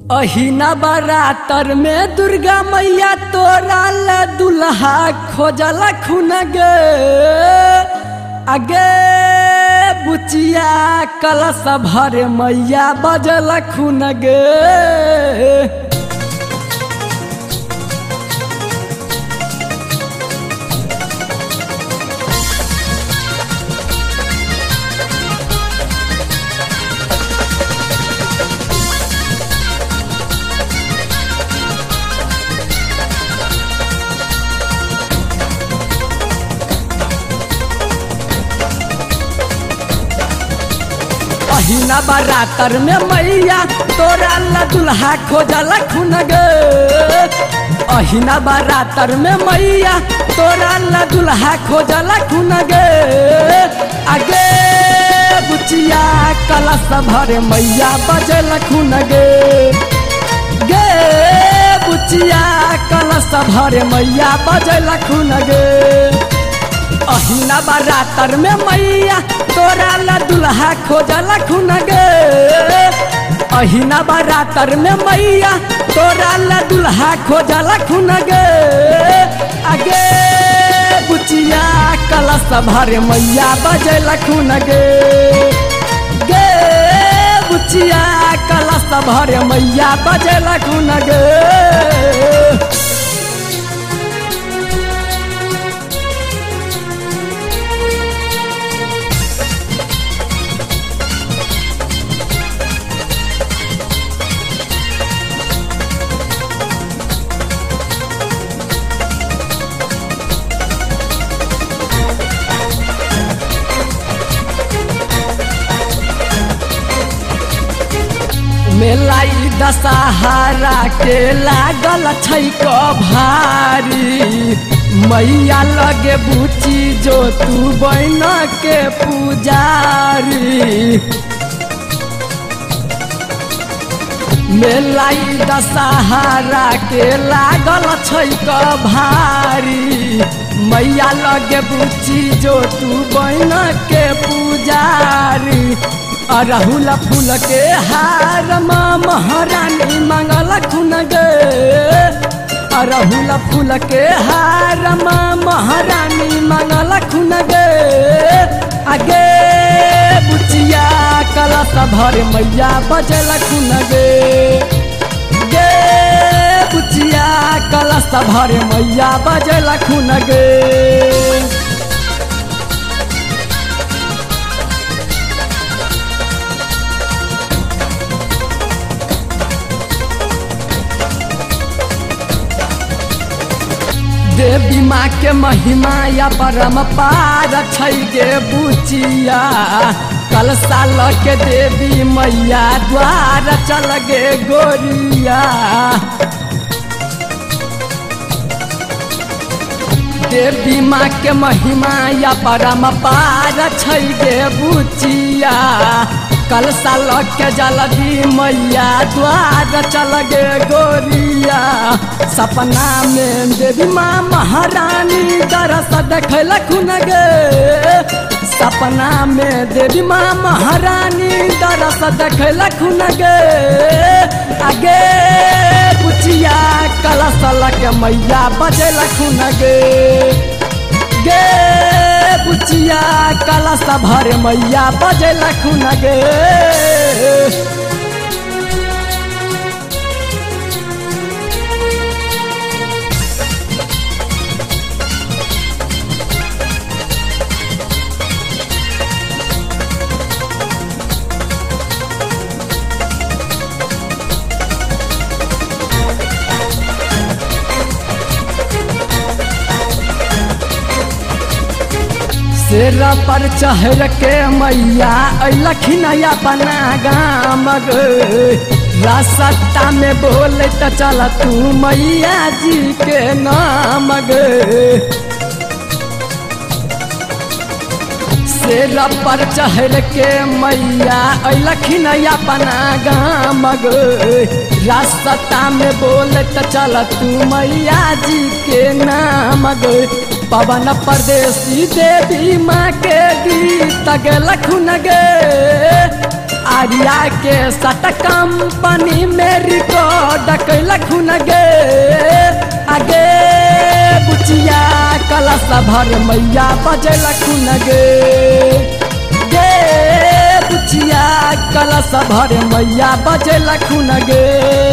अहिना बारातर में दुर्गा मैया तोरा ला दुल्हा खोजला खुन गे आगे बुचिया कलश भर मैया बजला खुन गे। अहिना बारातर में मैया तोरा ला दुल्हा खोजला खुन गे। अहिना बारातर में मैया तोरा ला दुल्हा खोजला खुन गे आगे बुचिया कलश भर मैया बजला खुन गे गे बुचिया कलश भर मैया बजला खुन गे। अहिना बारातर में मैया तोरा ला दुल्हा खोजला खुन गे। अहिना बारातर में मैया तोरा ला दुल्हा खोजला खुन गे आगे बुचिया कलश भर मैया बजला खुन गे गे बुचिया कलश भर मैया बजला खुन गे। मेलाई दशहरा के लागल छैक भारी मैया लगे बुची जो तू बन के पुजारी। मेलाई दशहरा के लागल छैक भारी मैया लगे बुची जो तू बन के पुजारी। अरहुल फूल के हार माँ महारानी मंगल खुन गे। अरहुल फूल के हार माँ महारानी मंगल खुन गे आगे बुचिया कलश भर मैया बजला खुन गे गे बुचिया कलश भर मैया बजला खुन गे। देवी माँ के महिमा या परम पार छै गे बुचिया कलशा ल के देवी मैया द्वार चल गे गोरिया। देवी माँ के महिमा या परम पार छै गे बुचिया कलशा ल के जल्दी मैया द्वार चल गे गोरिया। सपना में देवी माँ महारानी दरस देखल खुन गे। सपना में देवी माँ महारानी दरस देखल खुन गे आगे बुचिया कलश ल के मैया बजला खुन गे गे बुचिया कलश भर मैया बजला खुन गे। शेर पर चढ़ के मैया अइलखिन अपना गाम गे। रास्ता में बोले त चल तू मैया जी के नाम गे। शेर पर चढ़ के मैया अइलखिन अपना गाम गे। रास्ता में बोले त चल तू मैया जी के नाम गे। पवन परदेसी देवी माँ के गीत गेल खुन गे आर्या के सट कंपनी में रिकॉर्ड खून गे आगे बुचिया कलश भर मैया बजल खून गे गे बुचिया कलश भर मैया बजल खून गे।